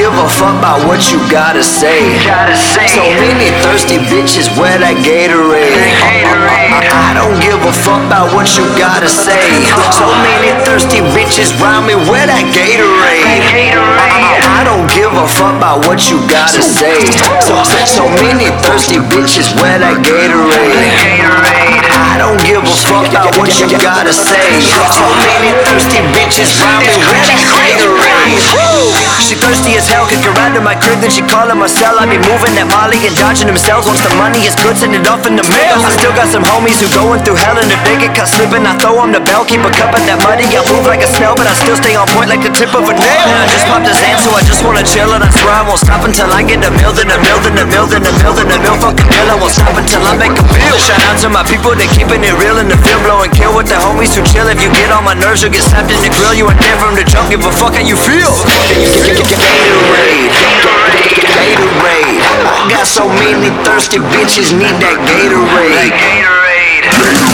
give a fuck about what you gotta say. So many thirsty bitches wear that Gatorade. I don't give a fuck about what you gotta say. So many thirsty bitches round me wear that Gatorade. I don't give a fuck about what you gotta say. So many thirsty bitches wear that Gatorade. I don't give a fuck about what you gotta say. So many thirsty bitches round me wear that Gatorade. She thirsty as hell, kick her out of my crib, then she callin' my cell. I be moving that Molly and dodging themselves. Once the money is good, send it off in the mail. I still got some homies who going through hell, and if they get caught slipping, I throw them the bell. Keep a cup of that money, I move like a snail, but I still stay on point like the tip of a nail. And I just popped a Xan, so I just wanna chill, and I swear I won't stop until I get a meal, then a meal, then a meal, then a meal, then a meal. Fuck a meal, I won't stop until I make a meal. Shout out to my people, they keeping it real in the field, blowing kill with the homies who chill. If you get on my nerves, you'll get slapped in the grill. You ain't there from the jump, give a fuck how you feel. Gatorade, Gatorade. I got so many thirsty bitches need that Gatorade. Gatorade,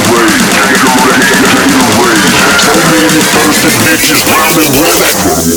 so many thirsty bitches round me with that.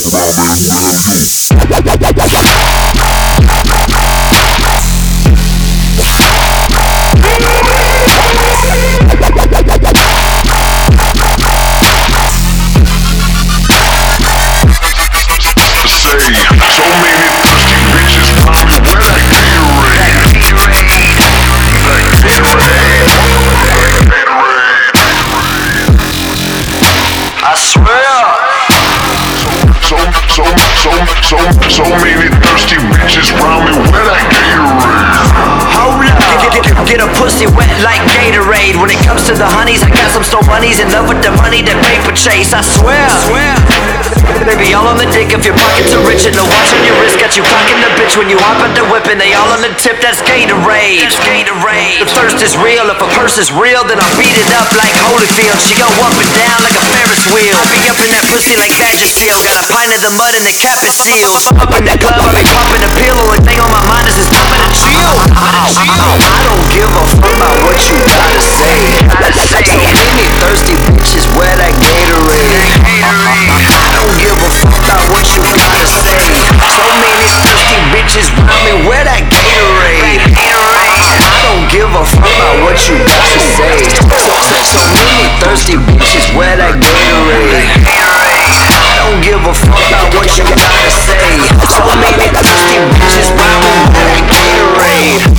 So many thirsty bitches round me with that Gatorade. Hold up, get a pussy wet like Gatorade. When it comes to the honeys, I got some store bunnies in love with the money that paper chase. I swear. They be all on the dick if your pockets are rich, and the watch on your wrist got you clocking the bitch when you hop at the whip, and they all on the tip. That's Gatorade. The thirst is real. If a purse is real, then I'll beat it up like Holyfield. She go up and down like a Ferris wheel. I be up in that pussy like Badger Seal. Got a pint of the mud and the cap is sealed. Up in the club, I be popping a pill. Only thing on my mind is this moment of chill. I don't give a fuck about what you gotta say. So many thirsty bitches wear that Gatorade. I don't give a fuck about what you gotta say. So many thirsty bitches round me wear that Gatorade. I don't give a fuck about what you gotta say. So many thirsty bitches wear that Gatorade. I don't give a fuck about what you gotta say. So many thirsty bitches round me wear that Gatorade.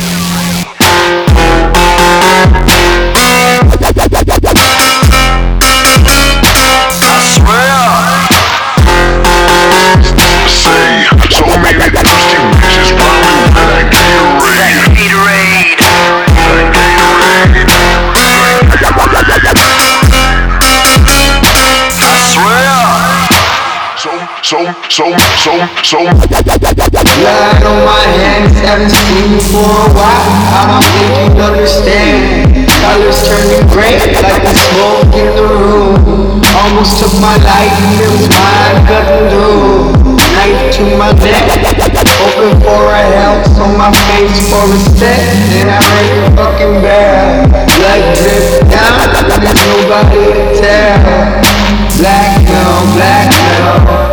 Blood on my hands, haven't seen you for a while. I don't think you understand. Colors turning gray like the smoke in the room. Almost took my life, it was mine, cutting through. Knife to my neck, hoping for a help on my face for respect. And I break a fucking bell. Blood drip down, there's nobody to tell. Black now.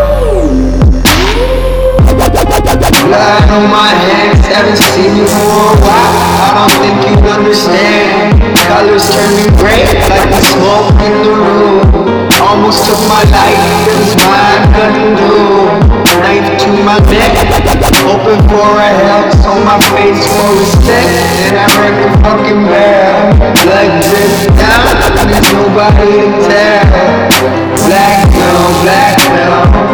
Blood on my hands, haven't seen you for a while. I don't think you understand. Colors turning gray like the smoke in the room. Almost took my life, it was mine, cutting through. Knife to my neck, hoping for a help on my face for respect. And I rang the fucking bell. Blood drip down, there's nobody to tell. Black now.